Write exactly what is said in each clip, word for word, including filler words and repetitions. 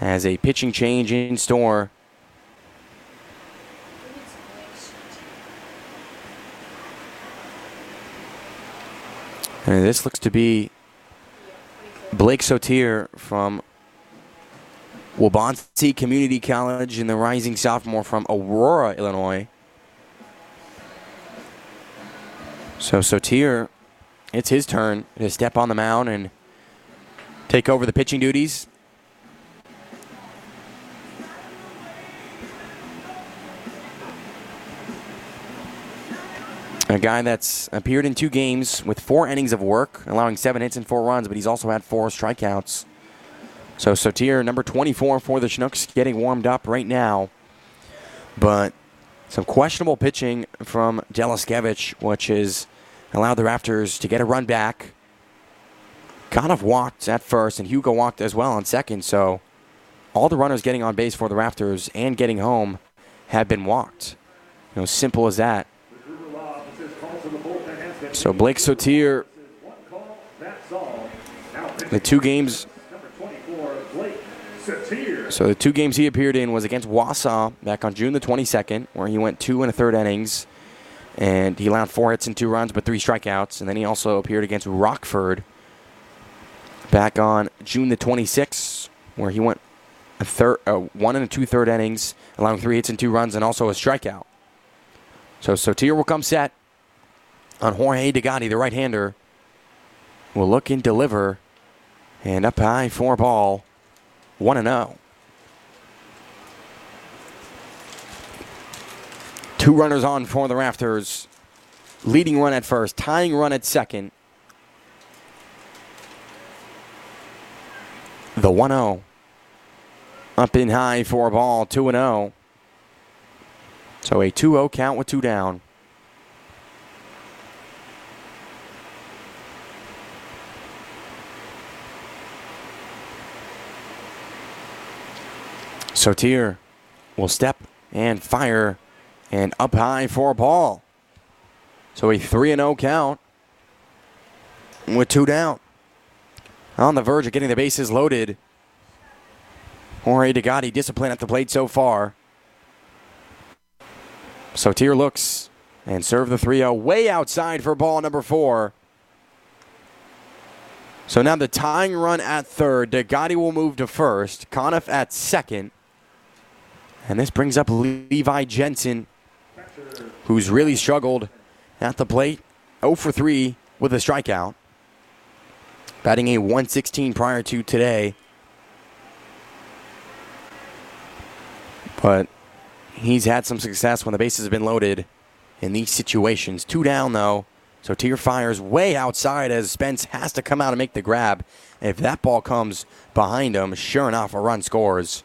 has a pitching change in store. And this looks to be Blake Sotier from Waubonsee Community College and the rising sophomore from Aurora, Illinois. So Sotier, it's his turn to step on the mound and take over the pitching duties. A guy that's appeared in two games with four innings of work, allowing seven hits and four runs, but he's also had four strikeouts. So Sotier, number twenty-four for the Chinooks, getting warmed up right now. But some questionable pitching from Delaskevich, which has allowed the Raptors to get a run back. Conniff walked at first, and Hugo walked as well on second. So all the runners getting on base for the Raptors and getting home have been walked. You know, simple as that. So Blake Sotier, the two games, so the two games he appeared in was against Wausau back on June the twenty-second, where he went two and a third innings, and he allowed four hits and two runs, but three strikeouts. And then he also appeared against Rockford back on June the twenty-sixth, where he went a third, uh, one and a two-third innings, allowing three hits and two runs, and also a strikeout. So Sotier will come set on Jorge Degatti, the right-hander, will look and deliver, and up high for a ball, one and oh. Two runners on for the Raptors. Leading run at first, tying run at second. The one oh. Up in high for a ball, two and oh. So a two oh count with two down. Sotier will step and fire, and up high for a ball. So a three and oh count with two down. On the verge of getting the bases loaded. Jorge Degatti, discipline at the plate so far. Sotier looks and serve the three oh way outside for ball number four. So now the tying run at third. Degatti will move to first. Conniff at second. And this brings up Levi Jensen, who's really struggled at the plate. oh for three with a strikeout. Batting a one sixteen prior to today. But he's had some success when the bases have been loaded in these situations. Two down, though. Sotier fires way outside as Spence has to come out and make the grab. And if that ball comes behind him, sure enough, a run scores.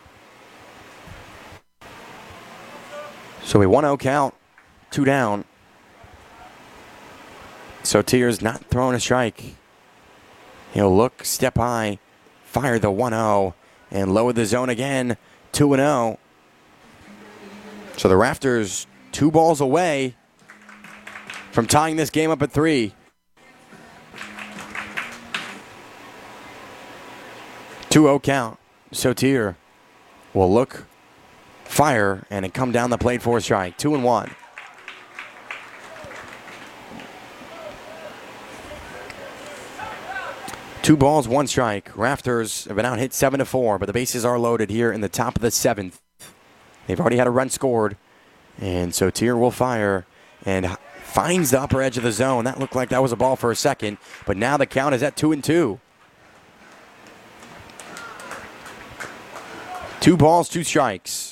So a one oh count, two down. Sotier's not throwing a strike. He'll look, step high, fire the one oh, and lower the zone again, two and oh. So the Raptors, two balls away from tying this game up at three. two oh count. Sotier will look, fire, and it come down the plate for a strike. Two and one. Two balls, one strike. Raptors have been out hit seven to four, but the bases are loaded here in the top of the seventh. They've already had a run scored, and Sotier will fire and finds the upper edge of the zone. That looked like that was a ball for a second, but now the count is at two and two. Two balls, two strikes.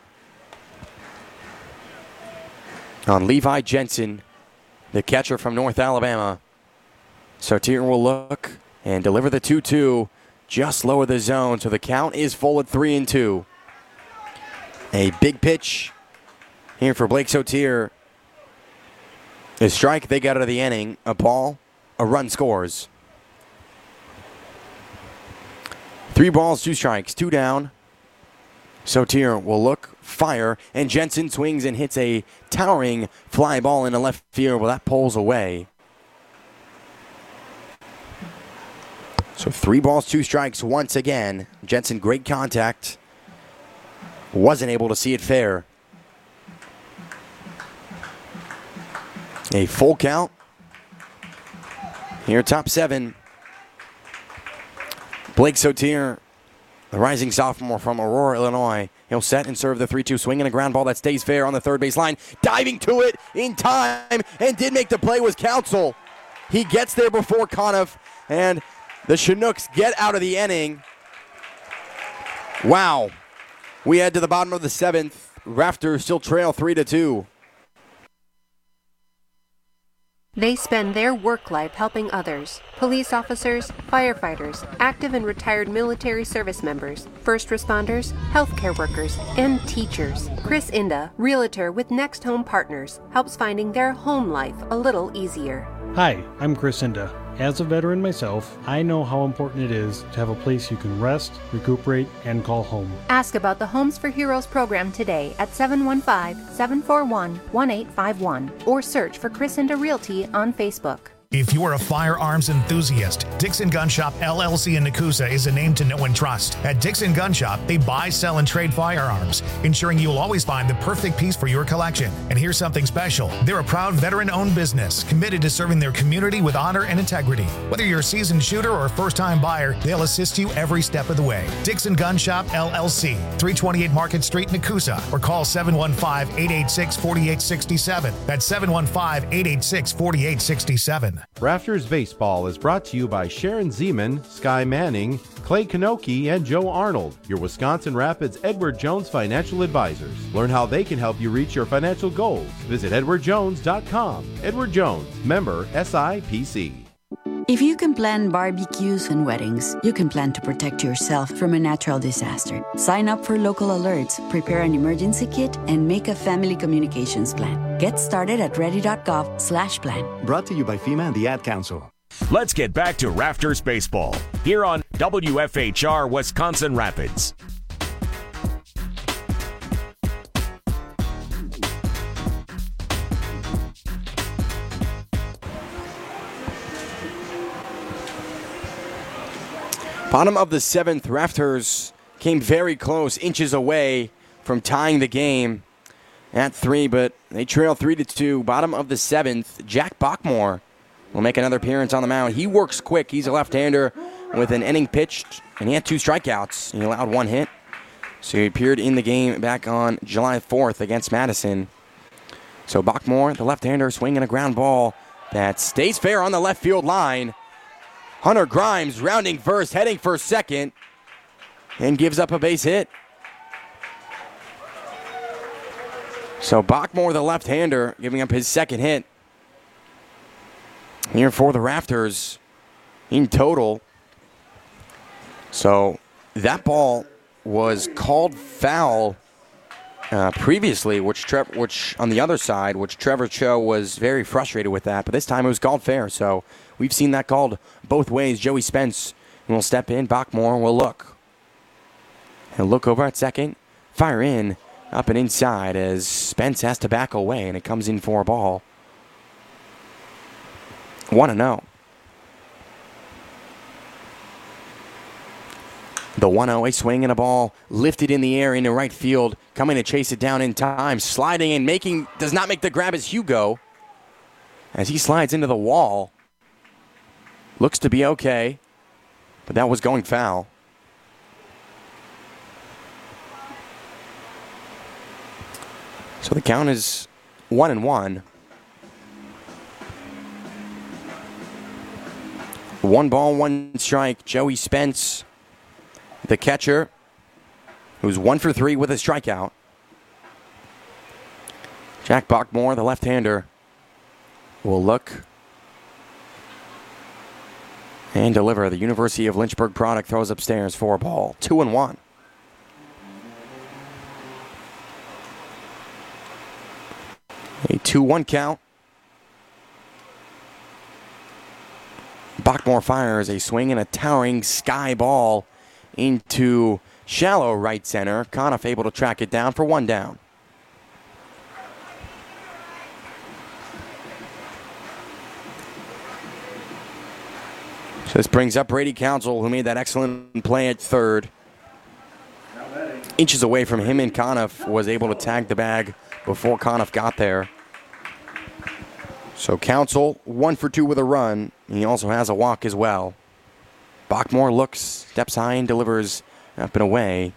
On Levi Jensen, the catcher from North Alabama. Sotier will look and deliver the two two, just lower the zone, so the count is full at three and two. A big pitch here for Blake Sotier. A strike, they got out of the inning. A ball, a run scores. Three balls, two strikes, two down. Sotier will look, fire, and Jensen swings and hits a towering fly ball into left field. Well, that pulls away. So three balls, two strikes once again. Jensen, great contact. Wasn't able to see it fair. A full count. Here, top seven. Blake Sotier, the rising sophomore from Aurora, Illinois. He'll set and serve the three two swing and a ground ball that stays fair on the third base line. Diving to it in time and did make the play was Council. He gets there before Conniff, and the Chinooks get out of the inning. Wow. We head to the bottom of the seventh. Raptors still trail three to two. They spend their work life helping others. Police officers, firefighters, active and retired military service members, first responders, healthcare workers, and teachers. Chris Inda, realtor with Next Home Partners, helps finding their home life a little easier. Hi, I'm Chris Inda. As a veteran myself, I know how important it is to have a place you can rest, recuperate, and call home. Ask about the Homes for Heroes program today at seven one five, seven four one, one eight five one or search for Chris Inda Realty on Facebook. If you are a firearms enthusiast, Dixon Gun Shop L L C in Nakusa is a name to know and trust. At Dixon Gun Shop, they buy, sell, and trade firearms, ensuring you'll always find the perfect piece for your collection. And here's something special. They're a proud veteran-owned business, committed to serving their community with honor and integrity. Whether you're a seasoned shooter or a first-time buyer, they'll assist you every step of the way. Dixon Gun Shop L L C, three twenty-eight Market Street, Nakusa, or call seven one five, eight eight six, four eight six seven. That's seven one five, eight eight six, four eight six seven. Raptors Baseball is brought to you by Sharon Zeman, Sky Manning, Clay Kanoki, and Joe Arnold, your Wisconsin Rapids Edward Jones financial advisors. Learn how they can help you reach your financial goals. Visit edward jones dot com. Edward Jones, member S I P C. If you can plan barbecues and weddings, you can plan to protect yourself from a natural disaster. Sign up for local alerts, prepare an emergency kit, and make a family communications plan. Get started at ready.gov slash plan. Brought to you by FEMA and the Ad Council. Let's get back to Raptors baseball here on W F H R Wisconsin Rapids. Bottom of the seventh, Raptors came very close, inches away from tying the game at three, but they trail three to two. Bottom of the seventh, Jack Bachmore will make another appearance on the mound. He works quick. He's a left-hander with an inning pitched, and he had two strikeouts. He allowed one hit, so he appeared in the game back on July fourth against Madison. So Bachmore, the left-hander, swinging a ground ball that stays fair on the left field line. Hunter Grimes rounding first, heading for second, and gives up a base hit. So Bachmore, the left-hander, giving up his second hit here for the Raptors in total. So that ball was called foul uh, previously, which, Tre- which on the other side, which Trevor Cho was very frustrated with that, but this time it was called fair. So we've seen that called both ways. Joey Spence will step in. Bachmore will look. He'll look over at second. Fire in, up and inside as Spence has to back away, and it comes in for a ball. one and oh. The one oh, a swing and a ball lifted in the air into right field, coming to chase it down in time, sliding and making, does not make the grab as Hugo, as he slides into the wall. Looks to be okay, but that was going foul. So the count is one and one. One ball, one strike. Joey Spence, the catcher, who's one for three with a strikeout. Jack Bachmore, the left-hander, will look and deliver. The University of Lynchburg product throws upstairs for a ball. Two and one. A two one count. Bachmore fires a swing and a towering sky ball into shallow right center. Conniff able to track it down for one down. This brings up Brady Council, who made that excellent play at third. Inches away from him, and Conniff was able to tag the bag before Conniff got there. So Council, one for two with a run. He also has a walk as well. Bachmore looks, steps high, and delivers up and away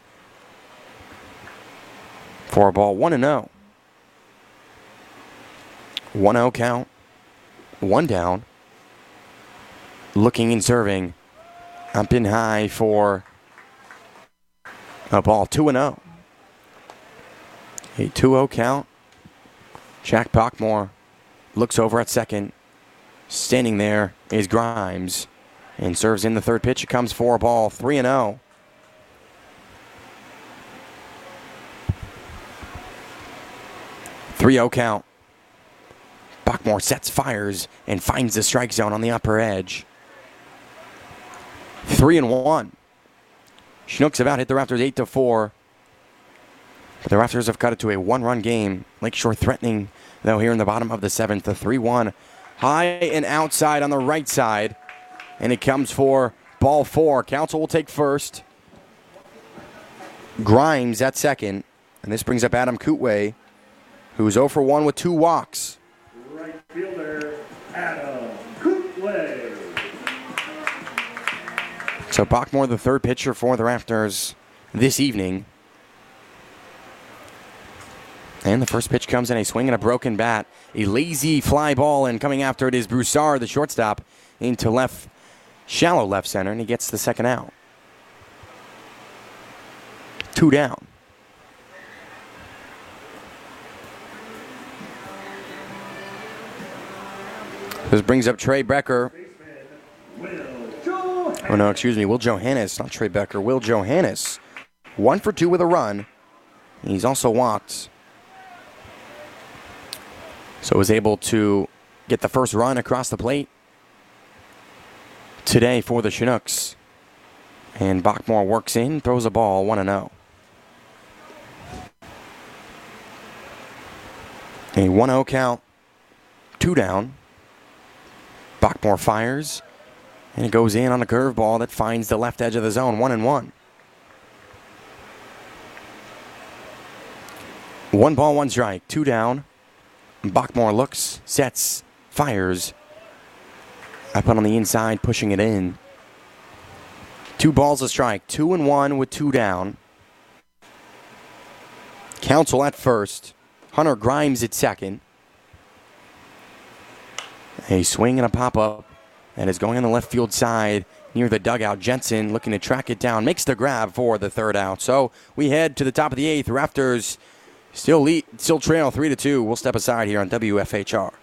for a ball one and oh. one oh count, one down. Looking and serving, up and high for a ball two and oh. A two oh count. Jack Bachmore looks over at second. Standing there is Grimes and serves in the third pitch. It comes for a ball three and oh. three oh count. Bachmore sets, fires, and finds the strike zone on the upper edge. Three and one. Chinooks have out hit the Raptors eight to four. But the Raptors have cut it to a one-run game. Lakeshore threatening, though, here in the bottom of the seventh. The three one. High and outside on the right side. And it comes for ball four. Council will take first. Grimes at second. And this brings up Adam Kootway, who's oh for one with two walks. Right fielder, Adam Kootway. So Bachmore, the third pitcher for the Raptors this evening. And the first pitch comes in a swing and a broken bat. A lazy fly ball, and coming after it is Broussard, the shortstop, into left, shallow left center, and he gets the second out. Two down. This brings up Trey Becker. Oh, no, excuse me, Will Johannes, not Trey Becker. Will Johannes, one for two with a run. He's also walked. So was able to get the first run across the plate today for the Chinooks. And Bachmore works in, throws a ball, one and oh. A one oh count, two down. Bachmore fires, and it goes in on a curveball that finds the left edge of the zone, one and one. One ball, one strike, two down. Bachmore looks, sets, fires. Up on the inside, pushing it in. Two balls a strike, two and one with two down. Council at first. Hunter Grimes at second. A swing and a pop-up. And is going on the left field side near the dugout. Jensen looking to track it down. Makes the grab for the third out. So we head to the top of the eighth. Raptors still lead, still trail three to two. We'll step aside here on W F H R.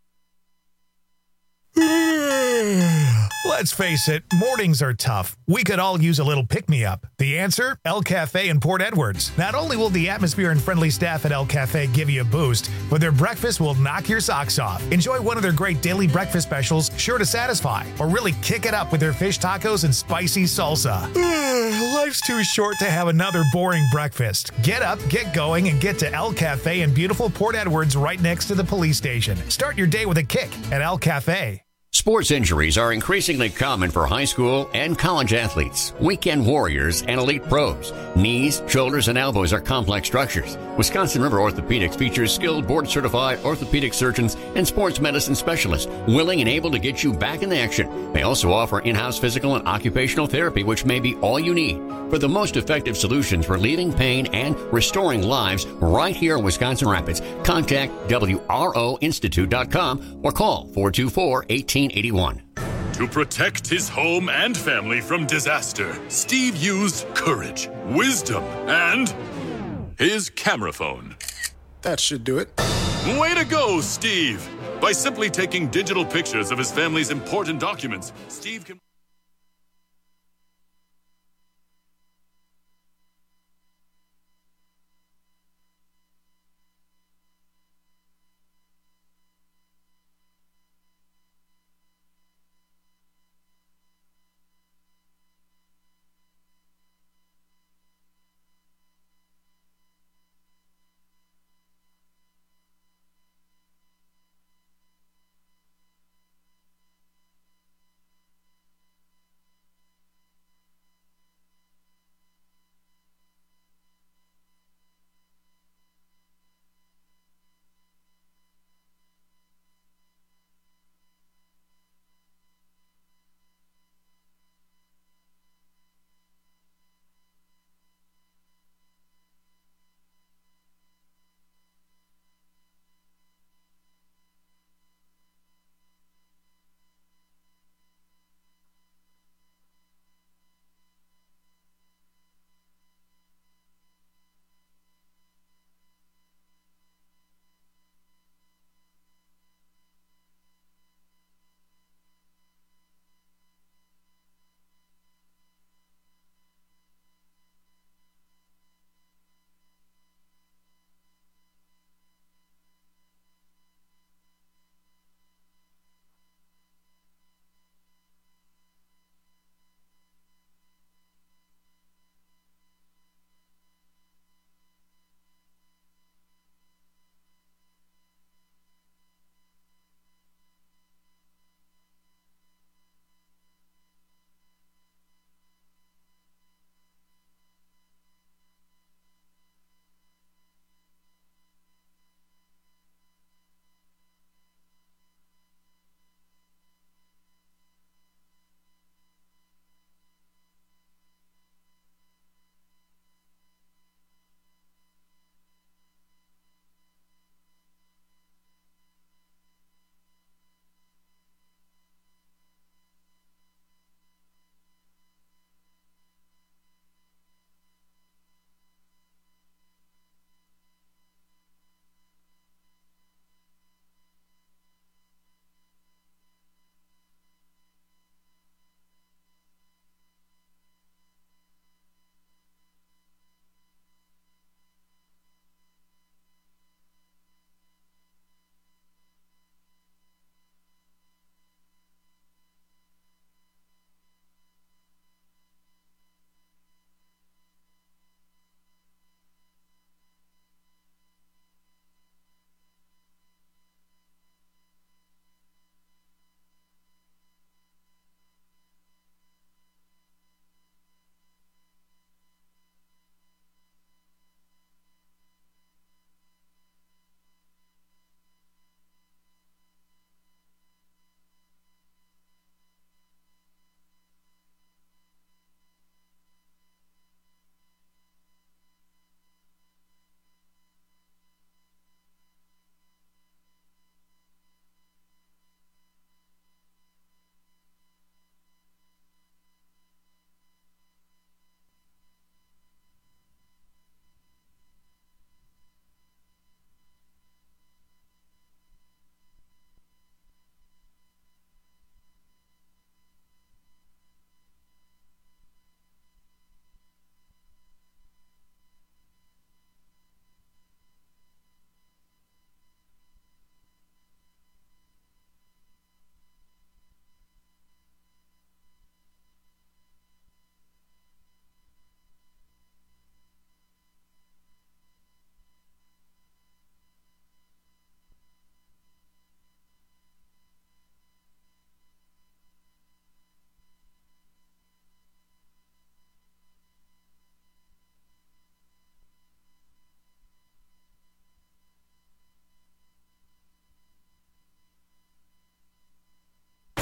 Let's face it, mornings are tough. We could all use a little pick-me-up. The answer? El Cafe in Port Edwards. Not only will the atmosphere and friendly staff at El Cafe give you a boost, but their breakfast will knock your socks off. Enjoy one of their great daily breakfast specials, sure to satisfy. Or really kick it up with their fish tacos and spicy salsa. Life's too short to have another boring breakfast. Get up, get going, and get to El Cafe in beautiful Port Edwards right next to the police station. Start your day with a kick at El Cafe. Sports injuries are increasingly common for high school and college athletes, weekend warriors, and elite pros. Knees, shoulders, and elbows are complex structures. Wisconsin River Orthopedics features skilled board-certified orthopedic surgeons and sports medicine specialists willing and able to get you back in action. They also offer in-house physical and occupational therapy, which may be all you need for the most effective solutions relieving pain and restoring lives right here in Wisconsin Rapids. Contact W R O Institute dot com or call four two four, one eight eight one. To protect his home and family from disaster, Steve used courage, wisdom, and his camera phone. That should do it. Way to go, Steve! By simply taking digital pictures of his family's important documents, Steve can...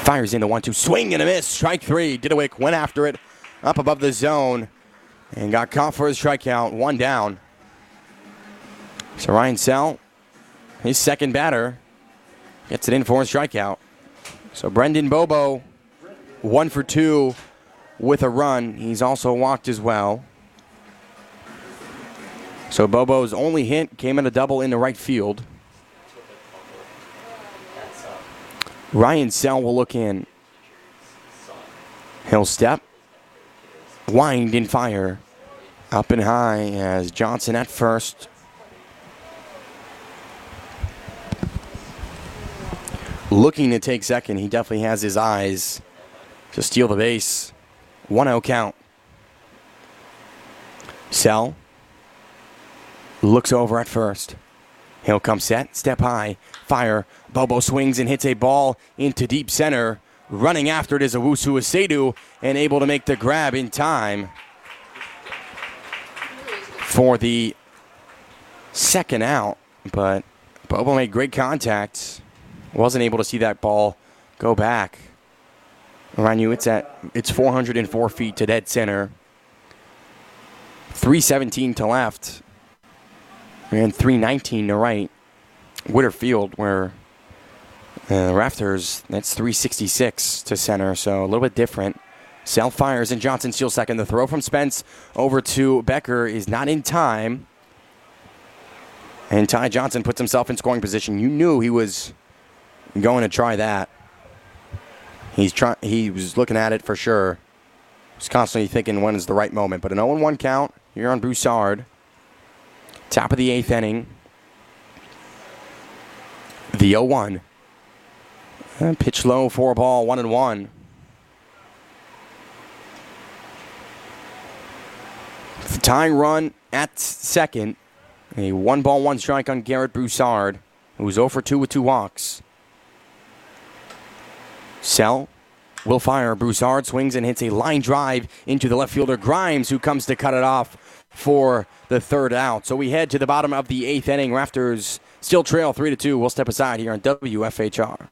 Fires in the one two. Swing and a miss. Strike three. Didowick went after it up above the zone and got caught for his strikeout. One down. So Ryan Sell, his second batter, gets it in for a strikeout. So Brendan Bobo, one for two with a run. He's also walked as well. So Bobo's only hit came in a double into right field. Ryan Sell will look in. He'll step, wind and fire. Up and high as Johnson at first. Looking to take second. He definitely has his eyes to steal the base. one oh count. Sell looks over at first. He'll come set, step high, fire. Bobo swings and hits a ball into deep center. Running after it is Owusu Asedu and able to make the grab in time for the second out. But Bobo made great contact. Wasn't able to see that ball go back. Remind you, it's at it's four hundred four feet to dead center. three seventeen to left. And three nineteen to right. Witter Field, where uh, Rafters, that's three sixty-six to center, so a little bit different. Sell fires and Johnson steals second. The throw from Spence over to Becker is not in time. And Ty Johnson puts himself in scoring position. You knew he was going to try that. He's try, He was looking at it for sure. He's constantly thinking when is the right moment. But an oh one count here on Broussard. Top of the eighth inning. The oh one. And pitch low for a ball, one and one. The tying run at second. A one ball, one strike on Garrett Broussard, who's oh for two with two walks. Sell will fire. Broussard swings and hits a line drive into the left fielder Grimes, who comes to cut it off for the third out. So we head to the bottom of the eighth inning. Rafters still trail three to two. We'll step aside here on W F H R.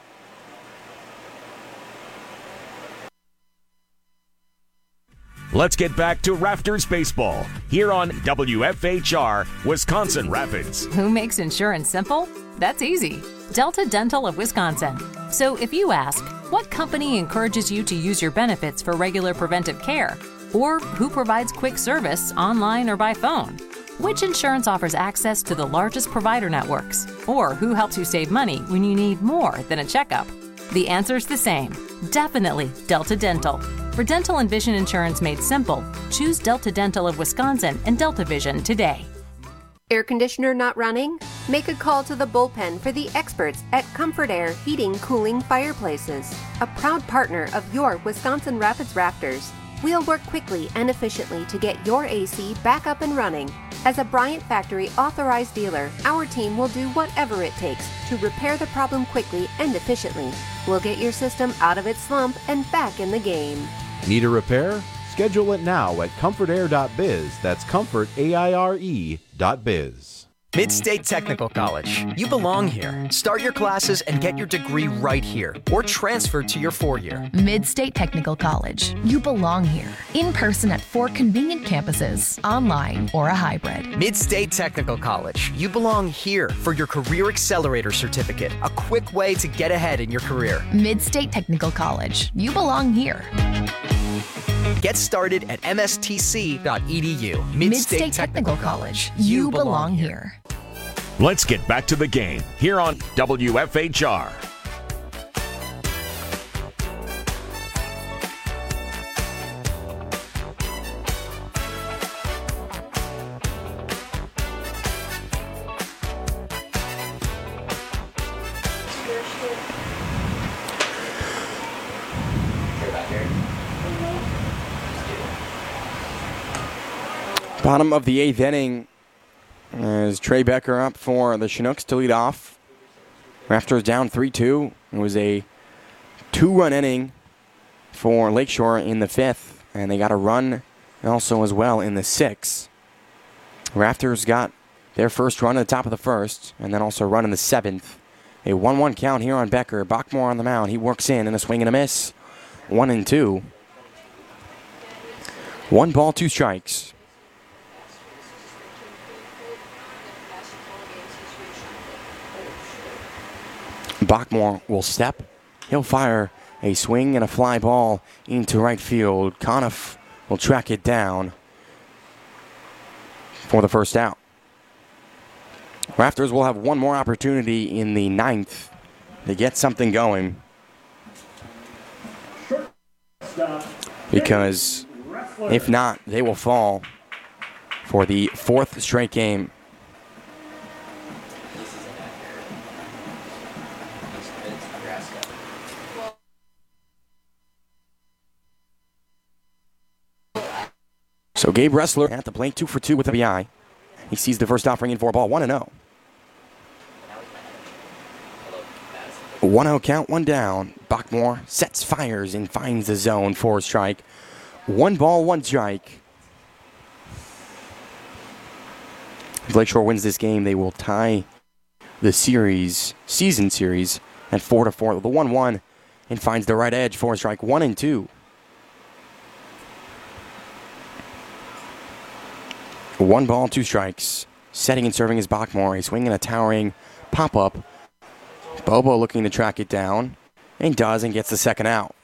Let's get back to Rafters Baseball here on W F H R, Wisconsin Rapids. Who makes insurance simple? That's easy. Delta Dental of Wisconsin. So if you ask, what company encourages you to use your benefits for regular preventive care? Or who provides quick service online or by phone? Which insurance offers access to the largest provider networks? Or who helps you save money when you need more than a checkup? The answer's the same. Definitely Delta Dental. For dental and vision insurance made simple, choose Delta Dental of Wisconsin and Delta Vision today. Air conditioner not running? Make a call to the bullpen for the experts at Comfort Air Heating, Cooling, Fireplaces, a proud partner of your Wisconsin Rapids Rafters. We'll work quickly and efficiently to get your A C back up and running. As a Bryant Factory authorized dealer, our team will do whatever it takes to repair the problem quickly and efficiently. We'll get your system out of its slump and back in the game. Need a repair? Schedule it now at comfort air dot biz. That's comfort, A I R E dot biz. Mid-State Technical College. You belong here. Start your classes and get your degree right here, or transfer to your four-year. Mid-State Technical College. You belong here. In person at four convenient campuses, online or a hybrid. Mid-State Technical College. You belong here for your Career Accelerator Certificate, a quick way to get ahead in your career. Mid-State Technical College. You belong here. Get started at m s t c dot e d u. Mid-State, Mid-State Technical, Technical College. You, you belong, belong here. Let's get back to the game here on W F H R. Bottom of the eighth inning as Trey Becker up for the Chinooks to lead off. Rafters down three two. It was a two-run inning for Lakeshore in the fifth, and they got a run also as well in the sixth. Rafters got their first run at the top of the first, and then also a run in the seventh A one one count here on Becker. Bachmore on the mound. He works in and a swing and a miss. One and two. One ball, two strikes. Bachmore will step. He'll fire a swing and a fly ball into right field. Conniff will track it down for the first out. Raptors will have one more opportunity in the ninth to get something going, because if not, they will fall for the fourth straight game. So Gabe Ressler at the plate, two for two with a B I. He sees the first offering in for a ball, one and oh. one oh count, one down. Bachmore sets, fires, and finds the zone for a strike. One ball, one strike. If Lakeshore wins this game, they will tie the series, season series, at four to four with a one one, and finds the right edge for a strike, one and two. One ball, two strikes. Setting and serving is Bachmore. A swing and a towering pop-up. Bobo looking to track it down, and does, and gets the second out.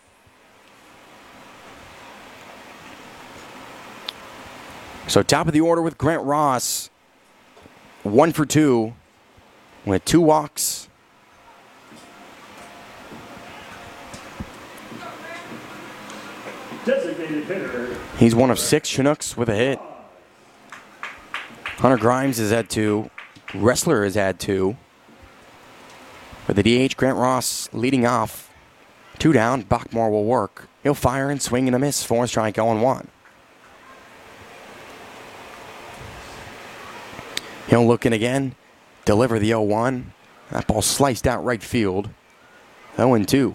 So top of the order with Grant Ross. One for two with two walks. Designated hitter. He's one of six Chinooks with a hit. Hunter Grimes has had two. Ressler has had two. With the D H, Grant Ross leading off. Two down, Bachmore will work. He'll fire and swing and a miss. Four strike, oh and one. He'll look in again. Deliver the oh one. That ball sliced out right field. oh and two.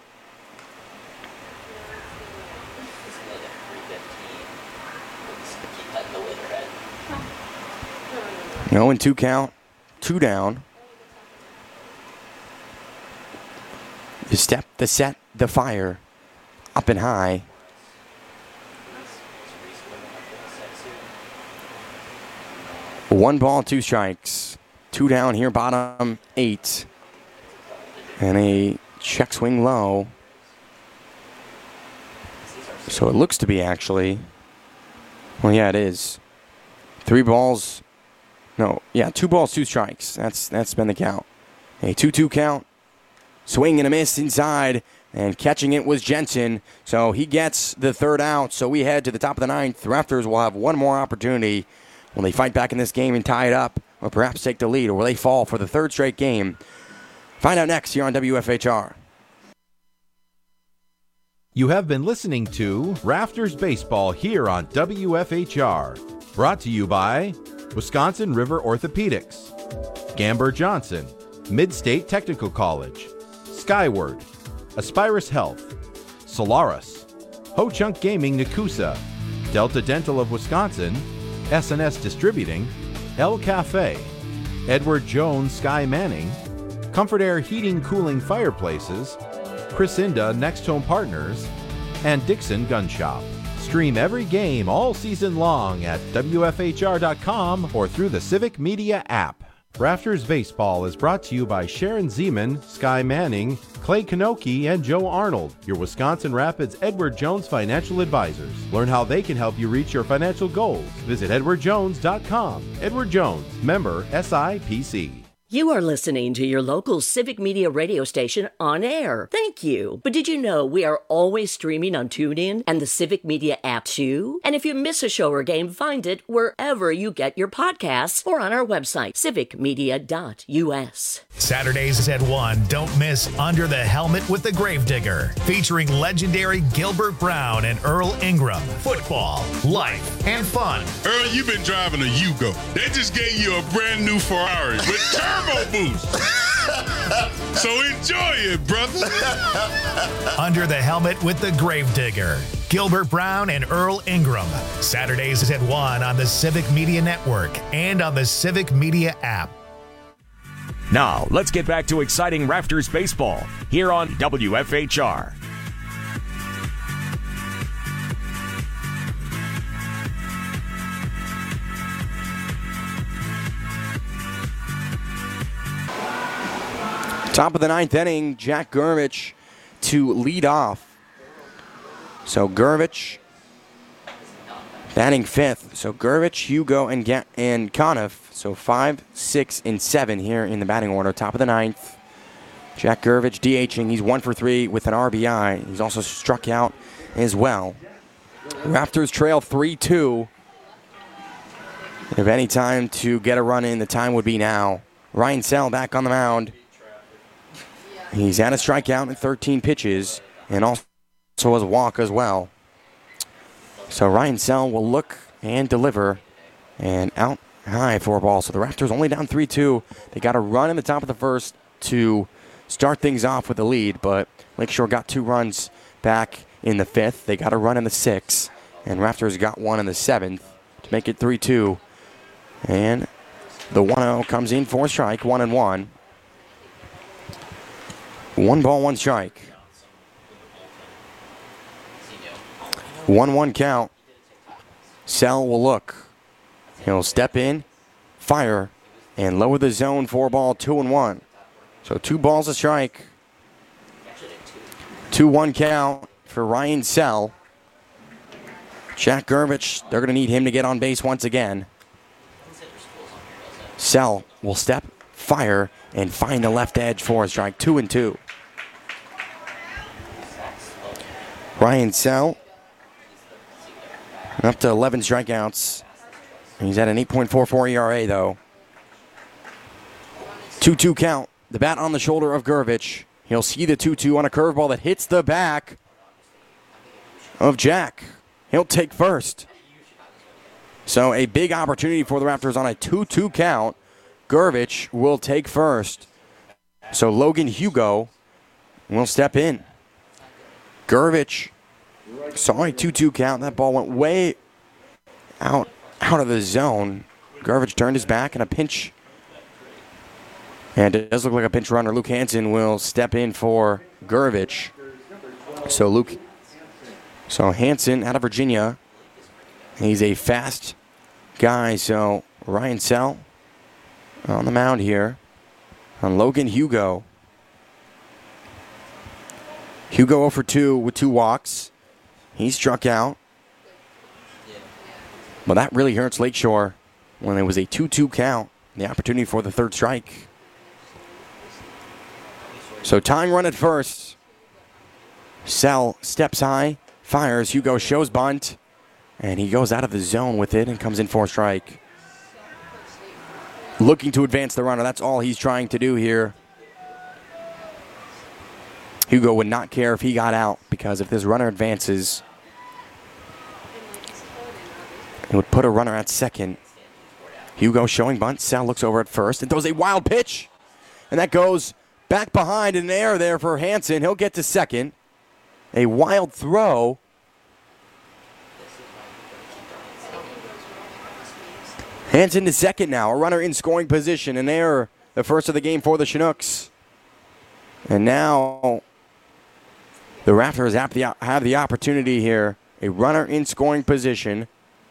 oh and two count. Two down. The step, the set, the fire. Up and high. One ball, two strikes. Two down here, bottom eight. And a check swing low. So it looks to be actually. Well, yeah, it is. Three balls. No, yeah, two balls, two strikes. That's that's been the count. A two two count. Swing and a miss inside. And catching it was Jensen. So he gets the third out. So we head to the top of the ninth. The Raptors will have one more opportunity. Will they fight back in this game and tie it up? Or perhaps take the lead? Or will they fall for the third straight game? Find out next here on W F H R. You have been listening to Rafters Baseball here on W F H R. Brought to you by Wisconsin River Orthopedics, Gamber Johnson, Mid-State Technical College, Skyward, Aspirus Health, Solaris, Ho-Chunk Gaming Nakusa, Delta Dental of Wisconsin, S and S Distributing, El Cafe, Edward Jones Sky Manning, Comfort Air Heating Cooling Fireplaces, Chrisinda Next Home Partners, and Dixon Gun Shop. Stream every game all season long at W F H R dot com or through the Civic Media app. Rafters Baseball is brought to you by Sharon Zeman, Sky Manning, Clay Kanoki, and Joe Arnold, your Wisconsin Rapids Edward Jones financial advisors. Learn how they can help you reach your financial goals. Visit Edward Jones dot com. Edward Jones, member S I P C. You are listening to your local Civic Media radio station on air. Thank you. But did you know we are always streaming on TuneIn and the Civic Media app too? And if you miss a show or game, find it wherever you get your podcasts or on our website, civic media dot U S. Saturdays at one, don't miss Under the Helmet with the Gravedigger, featuring legendary Gilbert Brown and Earl Ingram. Football, life, and fun. Earl, you've been driving a Yugo. They just gave you a brand new Ferrari with turbo boost. So enjoy it, brother. Under the Helmet with the Gravedigger. Gilbert Brown and Earl Ingram. Saturdays at one on the Civic Media Network and on the Civic Media app. Now, let's get back to exciting Rafters baseball here on W F H R. Top of the ninth inning, Jack Gurvich to lead off. So Gurvich batting fifth. So Gurvich, Hugo, and Ga- and Conniff. So five, six, and seven here in the batting order. Top of the ninth. Jack Gurvich DHing. He's one for three with an R B I. He's also struck out as well. Raptors trail three two. If any time to get a run in, the time would be now. Ryan Sell back on the mound. He's had a strikeout in thirteen pitches and also has a walk as well. So Ryan Sell will look and deliver and out high for a ball. So the Raptors only down three two. They got a run in the top of the first to start things off with the lead, but Lakeshore got two runs back in the fifth. They got a run in the sixth, and Raptors got one in the seventh to make it three two. And the one oh comes in for a strike, one and one. One ball, one strike. one one count. Sell will look. He'll step in, fire, and lower the zone. Four ball, two and one. So two balls a strike. two one count for Ryan Sell. Jack Gurvich, they're going to need him to get on base once again. Sell will step, fire, and find the left edge for a strike. Two and two. Ryan Sell up to eleven strikeouts. He's at an eight point four four E R A, though. two two count. The bat on the shoulder of Gurvich. He'll see the two two on a curveball that hits the back of Jack. He'll take first. So a big opportunity for the Raptors on a two two count. Gurvich will take first. So Logan Hugo will step in. Gurvich saw a two two count. That ball went way out, out of the zone. Gurvich turned his back in a pinch. And it does look like a pinch runner. Luke Hansen will step in for Gurvich. So Luke, so Hansen out of Virginia. He's a fast guy. So Ryan Sell on the mound here on Logan Hugo. Hugo oh for two with two walks. He struck out. Well, that really hurts Lakeshore when it was a two two count. The opportunity for the third strike. So tying run at first. Sell steps high, fires. Hugo shows bunt, and he goes out of the zone with it and comes in for a strike. Looking to advance the runner. That's all he's trying to do here. Hugo would not care if he got out, because if this runner advances, it would put a runner at second. Hugo showing bunt. Sal looks over at first and throws a wild pitch. And that goes back behind in the air there for Hansen. He'll get to second. A wild throw. Hansen to second now. A runner in scoring position. An error. The first of the game for the Chinooks. And now the Raptors have the, have the opportunity here. A runner in scoring position.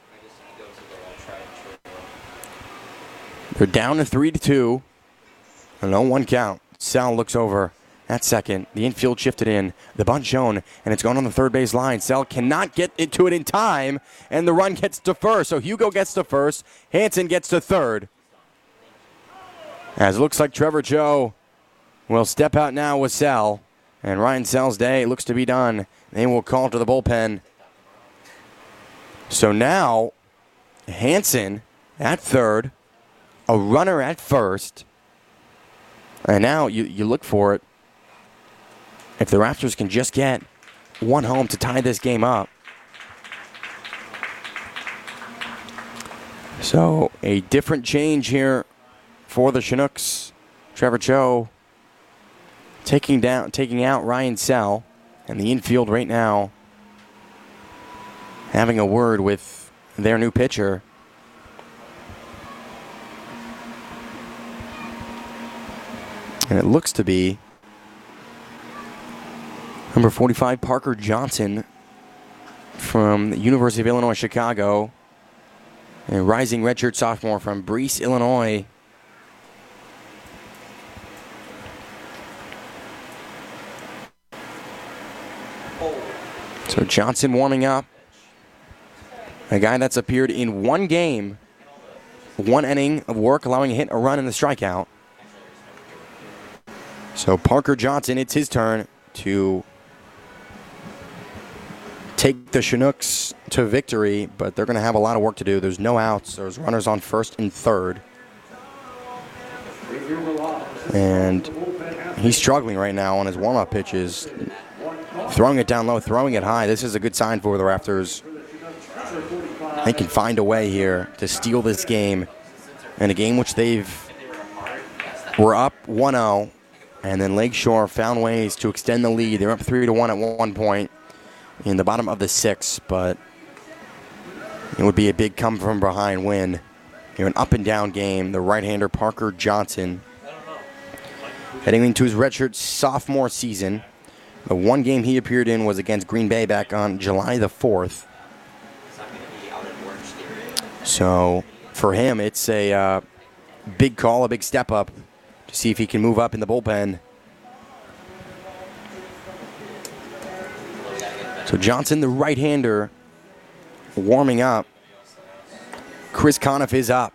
They're down to three to two. An oh one count. Sal looks over at second. The infield shifted in. The bunt shown, and it's gone on the third base line. Sal cannot get into it in time, and the run gets to first. So Hugo gets to first. Hansen gets to third. As it looks like Trevor Joe will step out now with Sal. And Ryan Sel's day looks to be done. They will call to the bullpen. So now, Hansen at third. A runner at first. And now you, you look for it. If the Raptors can just get one home to tie this game up. So a different change here for the Chinooks. Trevor Cho taking down, taking out Ryan Sell. And the infield right now having a word with their new pitcher. And it looks to be number forty-five, Parker Johnson from the University of Illinois, Chicago. A rising redshirt sophomore from Breese, Illinois. So Johnson warming up. A guy that's appeared in one game, one inning of work, allowing a hit, a run, and a strikeout. So Parker Johnson, it's his turn to take the Chinooks to victory, but they're going to have a lot of work to do. There's no outs. There's runners on first and third. And he's struggling right now on his warm-up pitches. Throwing it down low, throwing it high. This is a good sign for the Raptors. They can find a way here to steal this game. In a game which they've were up one oh, and then Lakeshore found ways to extend the lead. They're up three to one at one point in the bottom of the sixth, but it would be a big come from behind win. Here, an up and down game. The right-hander Parker Johnson heading into his redshirt sophomore season. The one game he appeared in was against Green Bay back on July the fourth. So for him, it's a uh, big call, a big step up to see if he can move up in the bullpen. So Johnson, the right-hander, warming up. Chris Conniff is up.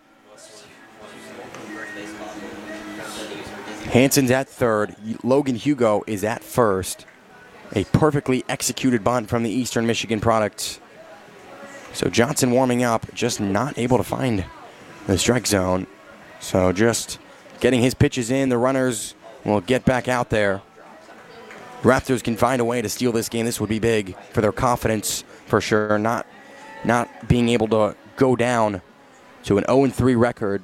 Hanson's at third. Logan Hugo is at first. A perfectly executed bunt from the Eastern Michigan product. So Johnson warming up, just not able to find the strike zone. So just getting his pitches in. The runners will get back out there. Raptors can find a way to steal this game. This would be big for their confidence for sure. Not, not being able to go down to an oh and three record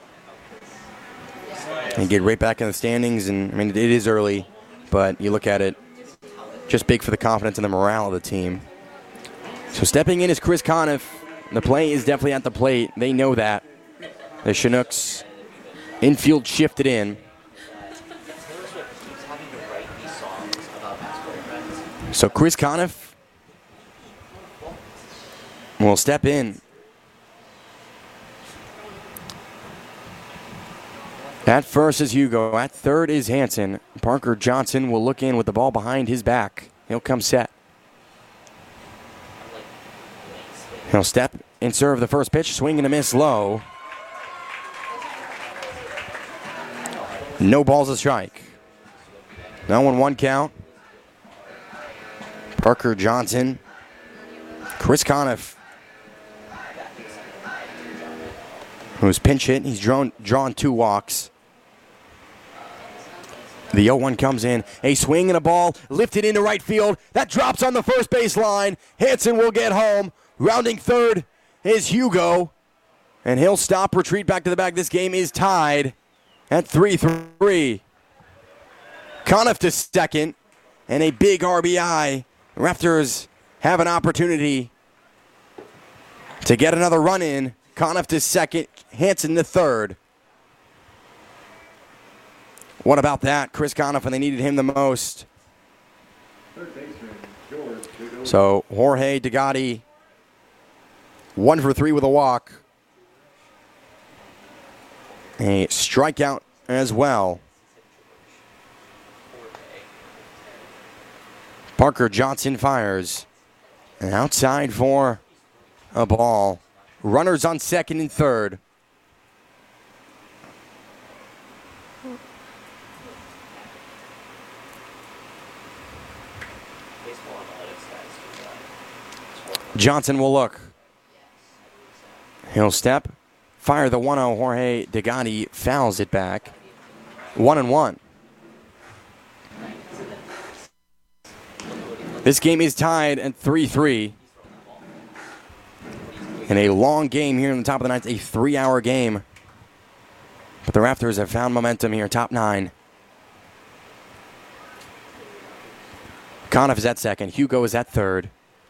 and get right back in the standings. And I mean, it is early, but you look at it, just big for the confidence and the morale of the team. So stepping in is Chris Conniff. The play is definitely at the plate. They know that. The Chinooks infield shifted in. So Chris Conniff will step in. At first is Hugo. At third is Hanson. Parker Johnson will look in with the ball behind his back. He'll come set. He'll step and serve the first pitch. Swing and a miss low. No balls a strike. Now one one count. Parker Johnson. Chris Conniff, who's pinch hit. He's drawn, drawn two walks. The oh one comes in. A swing and a ball lifted into right field. That drops on the first base line. Hanson will get home. Rounding third is Hugo. And he'll stop, retreat back to the bag. This game is tied at three three. Conniff to second. And a big R B I. Raptors have an opportunity to get another run in. Conniff to second. Hanson to third. What about that? Chris Conniff when they needed him the most. So Jorge Degatti, one for three with a walk. A strikeout as well. Parker Johnson fires. And outside for a ball. Runners on second and third. Johnson will look. He'll step. Fire the one oh. Jorge Degatti fouls it back. One and one. This game is tied at three three. In a long game here in the top of the ninth, a three-hour game. But the Raptors have found momentum here, top nine. Conniff is at second. Hugo is at third.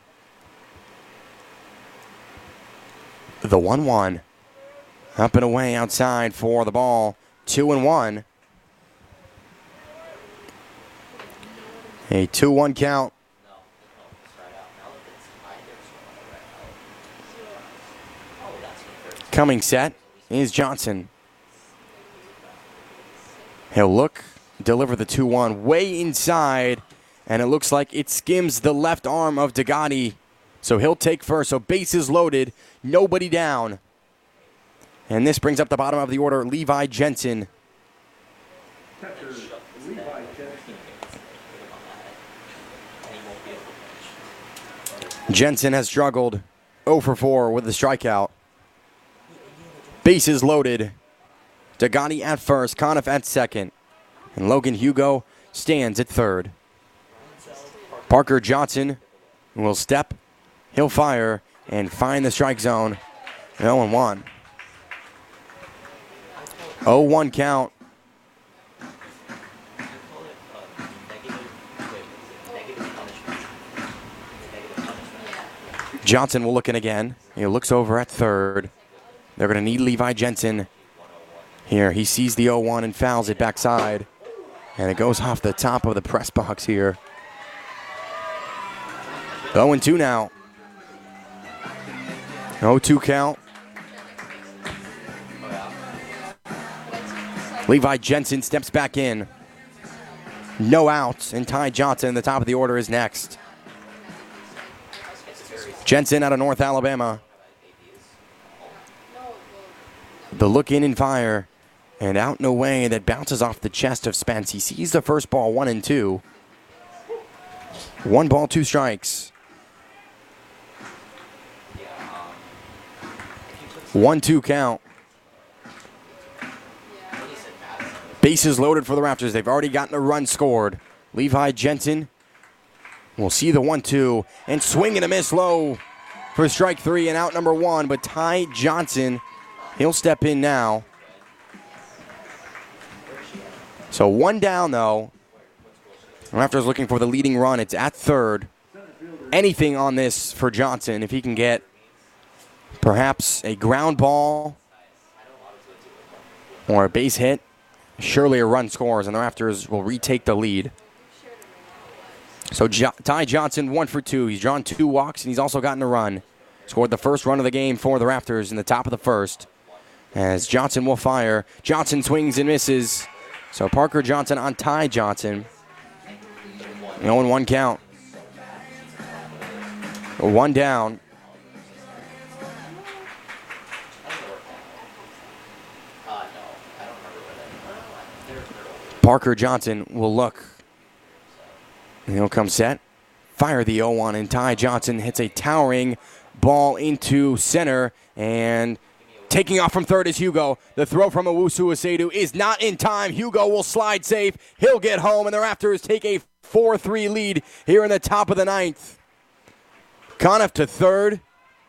The one one. Up and away outside for the ball. Two and one. A two one count. Coming set is Johnson. He'll look, deliver the two one way inside, and it looks like it skims the left arm of Degani. So he'll take first. So bases loaded, nobody down. And this brings up the bottom of the order, Levi Jensen. Jensen has struggled, oh for four with the strikeout. Bases loaded. Degani at first, Conniff at second. And Logan Hugo stands at third. Parker Johnson will step, he'll fire, and find the strike zone. oh one. oh one count. Johnson will look in again. He looks over at third. They're going to need Levi Jensen here. He sees the oh one and fouls it backside. And it goes off the top of the press box here. oh two now. oh two count. Levi Jensen steps back in. No outs, and Ty Johnson, the top of the order, is next. Jensen out of North Alabama. The look in and fire, and out in a way that bounces off the chest of Spence. He sees the first ball, one and two. One ball, two strikes. One, two count. Bases loaded for the Raptors. They've already gotten a run scored. Levi Jensen will see the one two and swing and a miss low for strike three and out number one. But Ty Johnson, he'll step in now. So one down though. Raptors looking for the leading run. It's at third. Anything on this for Johnson if he can get perhaps a ground ball or a base hit. Surely a run scores, and the Raptors will retake the lead. So jo- Ty Johnson, one for two. He's drawn two walks, and he's also gotten a run. Scored the first run of the game for the Raptors in the top of the first. As Johnson will fire. Johnson swings and misses. So Parker Johnson on Ty Johnson. oh one count. One down. Parker Johnson will look. And he'll come set. Fire the oh one, and Ty Johnson hits a towering ball into center. And taking off from third is Hugo. The throw from Owusu Asedu is not in time. Hugo will slide safe. He'll get home, and the Raptors take a four three lead here in the top of the ninth. Conniff to third.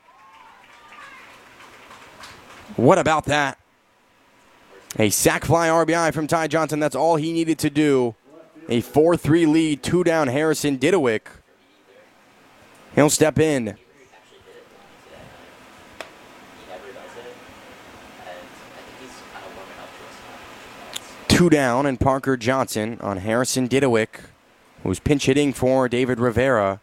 What about that? A sac fly R B I from Ty Johnson. That's all he needed to do. A four three lead, two down Harrison Didowick. He'll step in. Two down, and Parker Johnson on Harrison Didowick, who's pinch hitting for David Rivera.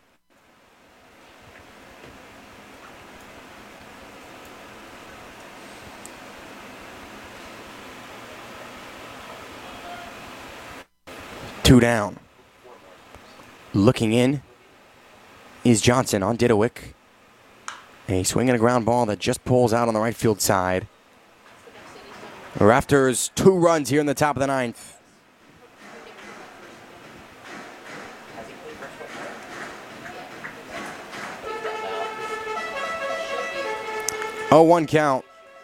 Two down. Looking in is Johnson on Didowick. A swing and a ground ball that just pulls out on the right field side. Raptors, two runs here in the top of the ninth. oh one count.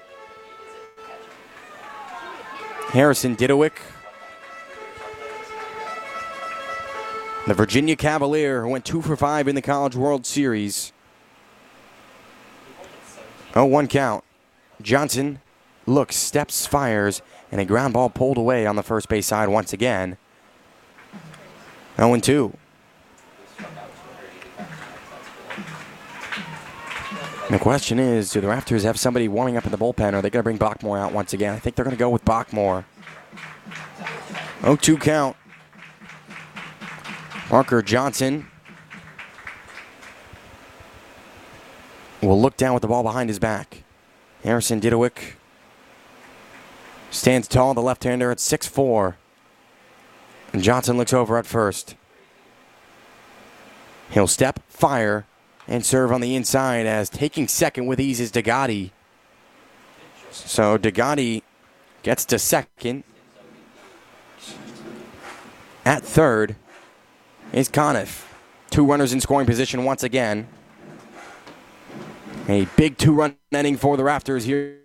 Harrison Didowick, the Virginia Cavalier, who went two for five in the College World Series. oh one count. Johnson looks, steps, fires, and a ground ball pulled away on the first base side once again. oh two. The question is, do the Raptors have somebody warming up in the bullpen, or are they going to bring Bachmore out once again? I think they're going to go with Bachmore. oh two count. Parker Johnson will look down with the ball behind his back. Harrison Didowick stands tall, the left-hander at six four. And Johnson looks over at first. He'll step, fire, and serve on the inside as taking second with ease is DeGotti. So DeGotti gets to second. At third is Conniff. Two runners in scoring position once again. A big two-run inning for the Rafters here.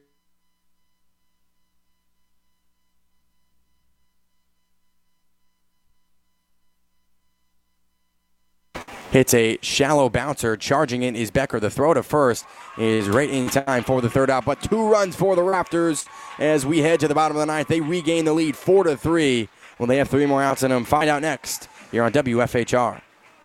Hits a shallow bouncer. Charging in is Becker. The throw to first is right in time for the third out. But two runs for the Rafters as we head to the bottom of the ninth. They regain the lead four to three. Well, they have three more outs in them. Find out next here on W F H R.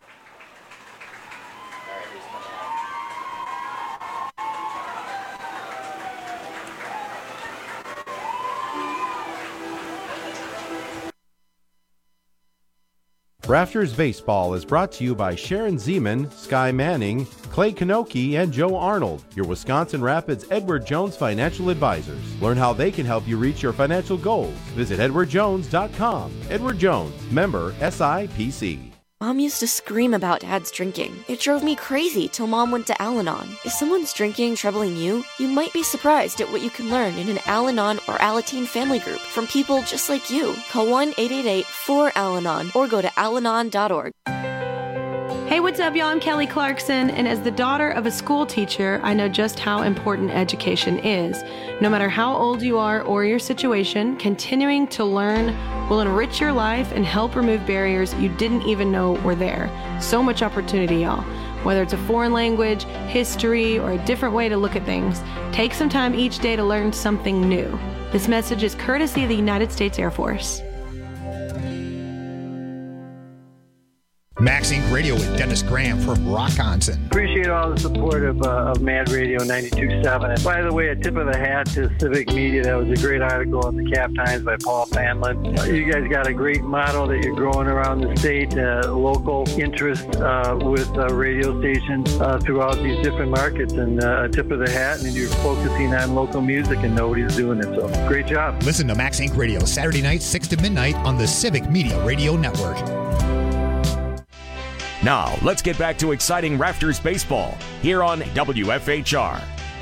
Rafters Baseball is brought to you by Sharon Zeman, Sky Manning, Clay Kanoki, and Joe Arnold, your Wisconsin Rapids Edward Jones financial advisors. Learn how they can help you reach your financial goals. Visit edward jones dot com. Edward Jones, member S I P C. Mom used to scream about Dad's drinking. It drove me crazy till Mom went to Al-Anon. If someone's drinking troubling you, you might be surprised at what you can learn in an Al-Anon or Alateen family group from people just like you. Call one eight eight eight four Al Anon or go to al anon dot org. Hey, what's up, y'all? I'm Kelly Clarkson, and as the daughter of a school teacher, I know just how important education is. No matter how old you are or your situation, continuing to learn will enrich your life and help remove barriers you didn't even know were there. So much opportunity, y'all. Whether it's a foreign language, history, or a different way to look at things, take some time each day to learn something new. This message is courtesy of the United States Air Force. Max Incorporated. Radio with Dennis Graham from Rockonson. Appreciate all the support of, uh, of Mad Radio ninety-two point seven. And by the way, a tip of the hat to Civic Media. That was a great article in the Cap Times by Paul Fanlin. Uh, you guys got a great model that you're growing around the state, uh, local interest uh, with uh, radio stations uh, throughout these different markets. And uh, a tip of the hat, and you're focusing on local music, and nobody's doing it. So great job. Listen to Max Incorporated. Radio Saturday night, six to midnight on the Civic Media Radio Network. Now, let's get back to exciting Rafters baseball here on W F H R.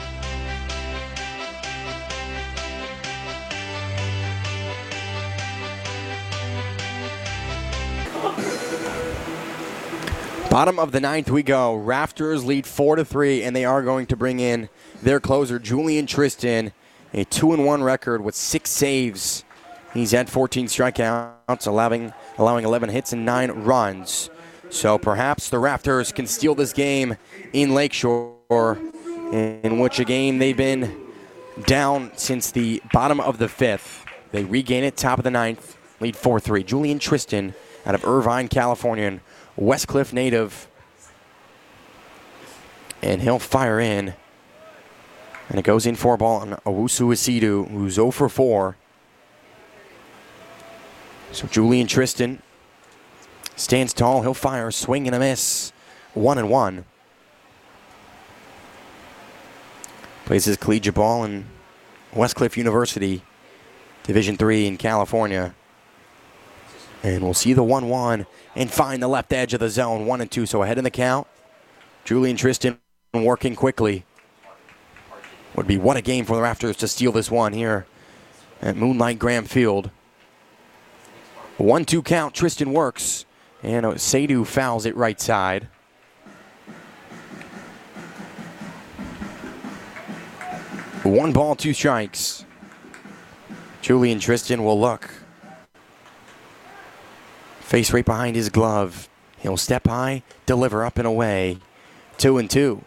Bottom of the ninth we go. Rafters lead four to three, and they are going to bring in their closer, Julian Tristan, a two and one record with six saves. He's had fourteen strikeouts, allowing allowing eleven hits and nine runs. So perhaps the Rafters can steal this game in Lakeshore, in which a game they've been down since the bottom of the fifth. They regain it, top of the ninth, lead four three. Julian Tristan out of Irvine, California, Westcliff native. And he'll fire in. And it goes in for a ball on Owusu Isidu, who's oh for four. So Julian Tristan stands tall. He'll fire, swing and a miss. One and one. Plays his collegiate ball in Westcliff University, Division three in California. And we'll see the one one and find the left edge of the zone. One and two, so ahead in the count. Julian Tristan working quickly. Would be what a game for the Rafters to steal this one here at Moonlight Graham Field. one two count, Tristan works. And Sadu fouls it right side. One ball, two strikes. Julian Tristan will look. Face right behind his glove. He'll step high, deliver up and away. Two and two.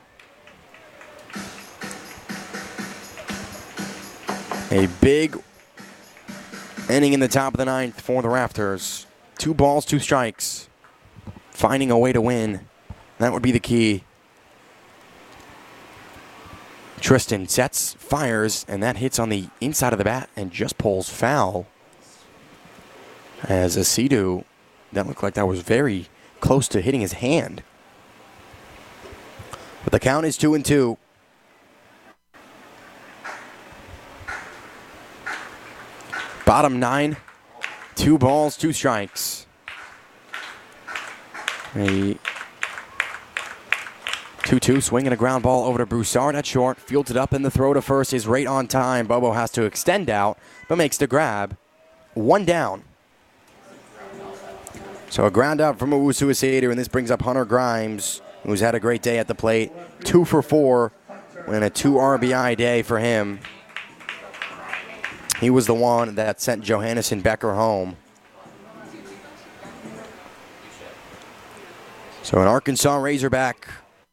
A big inning in the top of the ninth for the Rafters. Two balls, two strikes. Finding a way to win. That would be the key. Tristan sets, fires, and that hits on the inside of the bat and just pulls foul. As Asidu, that looked like that was very close to hitting his hand. But the count is two and two. Bottom nine, two balls, two strikes. A two two, swinging a ground ball over to Broussard at short. Fields it up, and the throw to first is right on time. Bobo has to extend out, but makes the grab. One down. So a ground out from Owusu Asiedu, and this brings up Hunter Grimes, who's had a great day at the plate. Two for four, and a two R B I day for him. He was the one that sent Johannes and Becker home. So an Arkansas Razorback,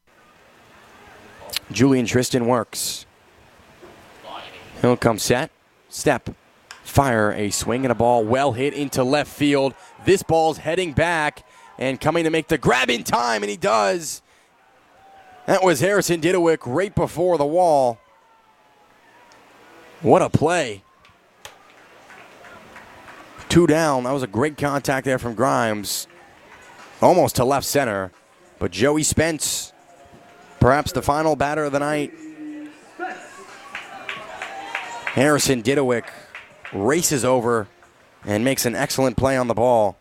Julian Tristan works. He'll come set, step, fire, a swing and a ball well hit into left field. This ball's heading back and coming to make the grab in time, and he does. That was Harrison Didowick right before the wall. What a play. Two down. That was a great contact there from Grimes. Almost to left center. But Joey Spence, perhaps the final batter of the night. Harrison Didowick races over and makes an excellent play on the ball.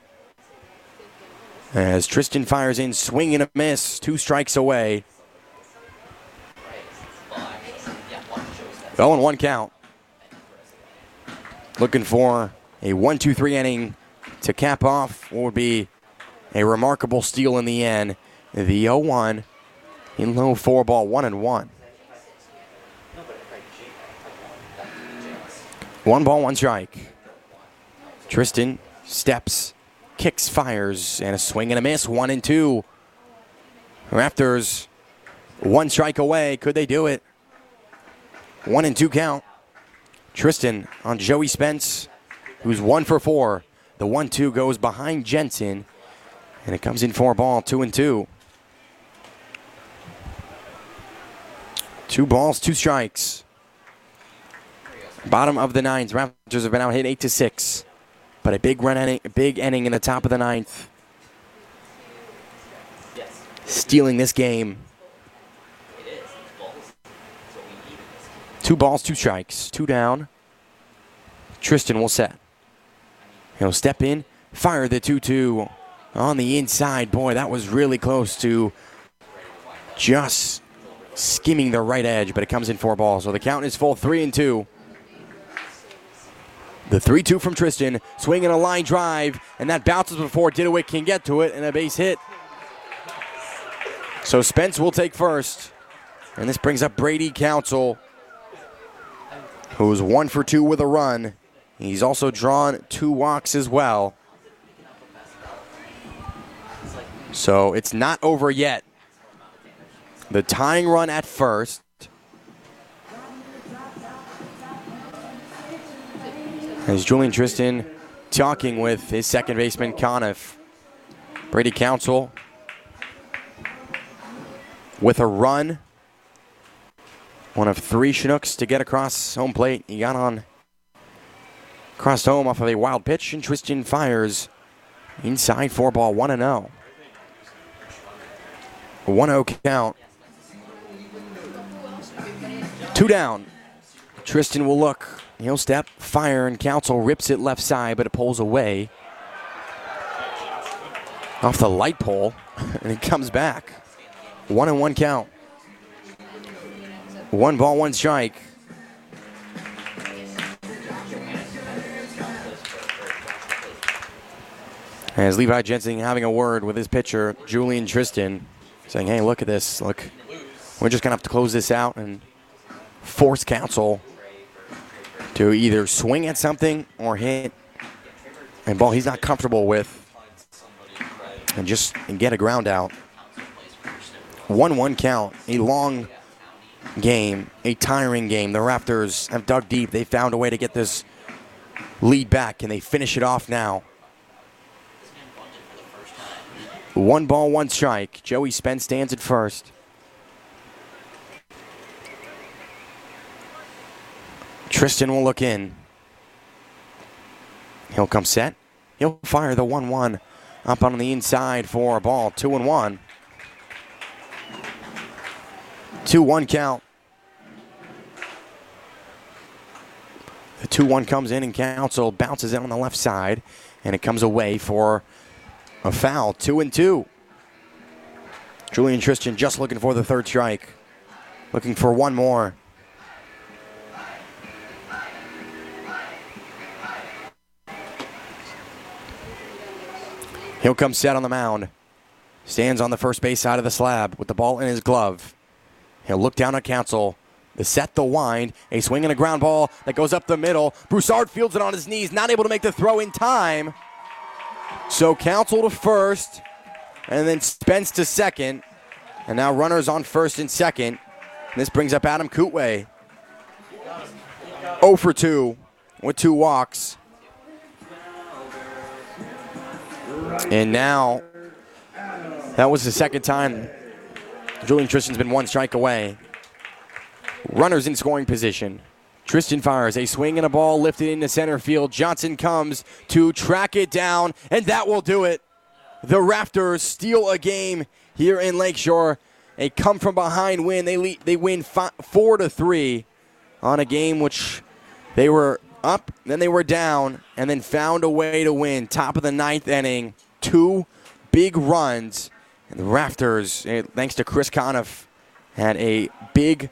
As Tristan fires in, swing and a miss, two strikes away. oh and one count. Looking for a one two three inning to cap off what would be a remarkable steal in the end. The oh one in low four ball, one and one. One ball, one strike. Tristan steps, kicks, fires, and a swing and a miss, one and two. Raptors, one strike away. Could they do it? One and two count. Tristan on Joey Spence, who's one for four. The one two goes behind Jensen, and it comes in four ball, two and two. Two balls, two strikes. Bottom of the ninth. Raptors have been out hit eight to six. But a big run inning, big inning in the top of the ninth. Stealing this game. Two balls, two strikes. Two down. Tristan will set. He'll step in, fire the two two on the inside. Boy, that was really close to just skimming the right edge, but it comes in four balls. So the count is full, three and two. The three two from Tristan, swinging a line drive, and that bounces before Didowick can get to it, and a base hit. So Spence will take first, and this brings up Brady Council, who's one for two with a run. He's also drawn two walks as well. So it's not over yet. The tying run at first. As Julian Tristan talking with his second baseman, Conniff. Brady Council with a run. One of three Chinooks to get across home plate. He got on, crossed home off of a wild pitch, and Tristan fires inside, four ball, one and oh. one oh count. Two down. Tristan will look. He'll step, fire, and Council rips it left side, but it pulls away off the light pole, and it comes back. One and one count. One ball, one strike. As Levi Jensen having a word with his pitcher, Julian Tristan, saying, hey, look at this. Look, we're just going to have to close this out and force Council to either swing at something or hit a ball he's not comfortable with and just and get a ground out. one one count, a long game, a tiring game. The Raptors have dug deep. They found a way to get this lead back, and they finish it off now. One ball, one strike. Joey Spence stands at first. Tristan will look in. He'll come set. He'll fire the one one up on the inside for a ball. Two and one. two one count. The two one comes in and Council bounces it on the left side, and it comes away for a foul. Two and two. Julian Tristan just looking for the third strike. Looking for one more. He'll come set on the mound. Stands on the first base side of the slab with the ball in his glove. He'll look down at Council. The set, the wind, a swing and a ground ball that goes up the middle. Broussard fields it on his knees, not able to make the throw in time. So Council to first, and then Spence to second. And now runners on first and second. And this brings up Adam Kootway. oh for two with two walks. And now, that was the second time Julian Tristan's been one strike away. Runners in scoring position. Tristan fires a swing and a ball lifted into center field. Johnson comes to track it down, and that will do it. The Raptors steal a game here in Lakeshore. A come-from-behind win. They lead, they win five, four to three on a game which they were up, then they were down, and then found a way to win. Top of the ninth inning, two big runs. And the Raptors, thanks to Chris Conniff, had a big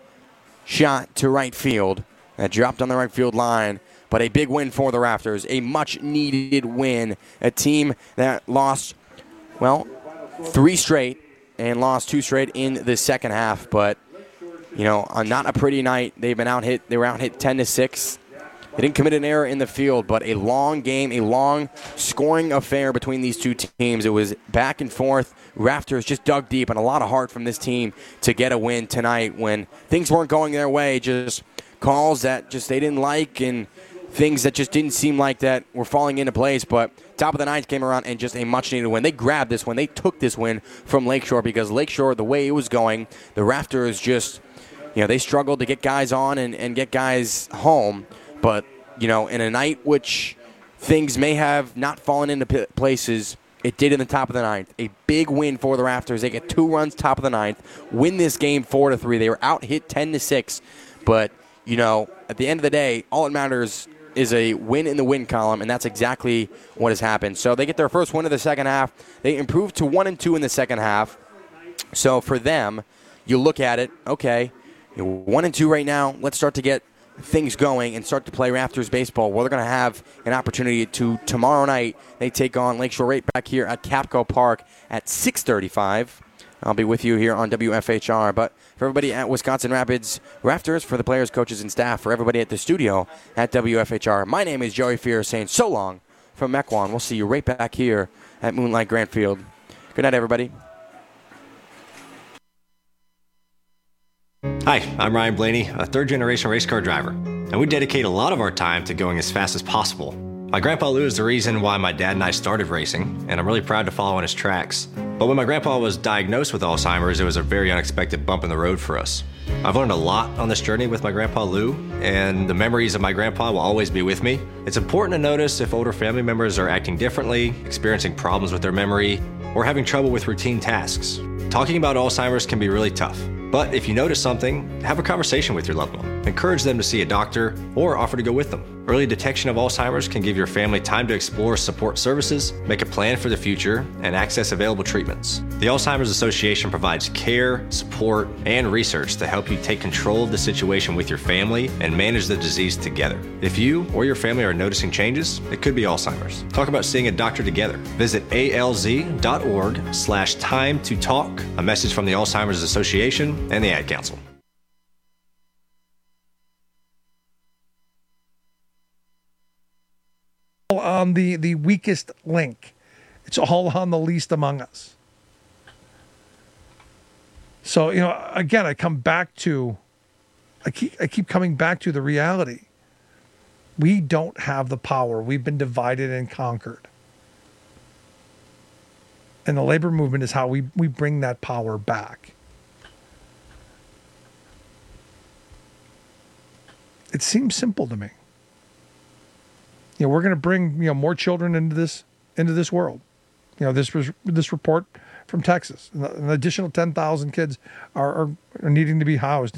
shot to right field that dropped on the right field line. But a big win for the Raptors, a much-needed win. A team that lost, well, three straight and lost two straight in the second half. But, you know, on not a pretty night. They've been out hit. They were out hit ten to six. They didn't commit an error in the field, but a long game, a long scoring affair between these two teams. It was back and forth. Raptors just dug deep, and a lot of heart from this team to get a win tonight when things weren't going their way. Just calls that just they didn't like and things that just didn't seem like that were falling into place. But top of the ninth came around and just a much-needed win. They grabbed this win. They took this win from Lakeshore because Lakeshore, the way it was going, the Raptors just, you know, they struggled to get guys on and, and get guys home. But, you know, in a night which things may have not fallen into p- places, it did in the top of the ninth. A big win for the Raptors. They get two runs top of the ninth, win this game four to three. They were out hit ten to six. But, you know, at the end of the day, all that matters is a win in the win column, and that's exactly what has happened. So they get their first win of the second half. They improved to one and two in the second half. So for them, you look at it, okay, you're one and two right now. Let's start to get things going and start to play Raptors baseball. Well, they're going to have an opportunity to tomorrow night. They take on Lakeshore right back here at Capco Park at six thirty-five. I'll be with you here on W F H R. But for everybody at Wisconsin Rapids Raptors, for the players, coaches, and staff, for everybody at the studio at W F H R, my name is Joey Fear saying so long from Mequon. We'll see you right back here at Moonlight Grantfield. Good night, everybody. Hi, I'm Ryan Blaney, a third-generation race car driver, and we dedicate a lot of our time to going as fast as possible. My grandpa Lou is the reason why my dad and I started racing, and I'm really proud to follow in his tracks. But when my grandpa was diagnosed with Alzheimer's, it was a very unexpected bump in the road for us. I've learned a lot on this journey with my grandpa Lou, and the memories of my grandpa will always be with me. It's important to notice if older family members are acting differently, experiencing problems with their memory, or having trouble with routine tasks. Talking about Alzheimer's can be really tough. But if you notice something, have a conversation with your loved one. Encourage them to see a doctor or offer to go with them. Early detection of Alzheimer's can give your family time to explore support services, make a plan for the future, and access available treatments. The Alzheimer's Association provides care, support, and research to help you take control of the situation with your family and manage the disease together. If you or your family are noticing changes, it could be Alzheimer's. Talk about seeing a doctor together. Visit alz.org slash time to talk. A message from the Alzheimer's Association and the Ad Council. On the, the weakest link. It's all on the least among us. So, you know, again, I come back to, I keep, I keep coming back to the reality. We don't have the power. We've been divided and conquered. And the labor movement is how we, we bring that power back. It seems simple to me. You know, we're going to bring, you know, more children into this into this world. You know, this was this report from Texas. An additional ten thousand kids are, are, are needing to be housed.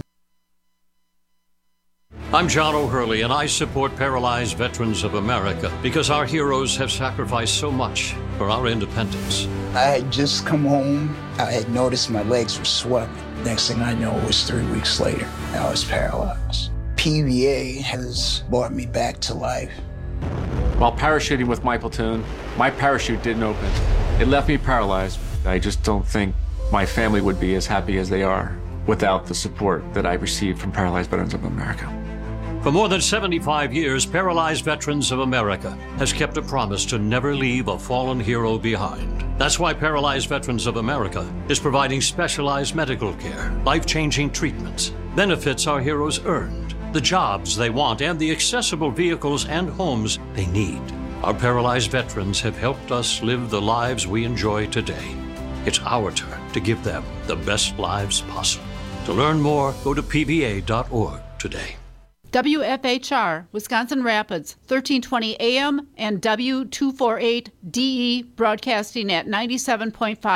I'm John O'Hurley, and I support Paralyzed Veterans of America because our heroes have sacrificed so much for our independence. I had just come home. I had noticed my legs were swelling. Next thing I know, it was three weeks later. I was paralyzed. P V A has brought me back to life. While parachuting with my platoon, my parachute didn't open. It left me paralyzed. I just don't think my family would be as happy as they are without the support that I received from Paralyzed Veterans of America. For more than seventy-five years, Paralyzed Veterans of America has kept a promise to never leave a fallen hero behind. That's why Paralyzed Veterans of America is providing specialized medical care, life-changing treatments, benefits our heroes earned, the jobs they want, and the accessible vehicles and homes they need. Our paralyzed veterans have helped us live the lives we enjoy today. It's our turn to give them the best lives possible. To learn more, go to P V A dot org today. W F H R, Wisconsin Rapids, thirteen twenty A M and W two forty-eight D E, broadcasting at ninety-seven point five.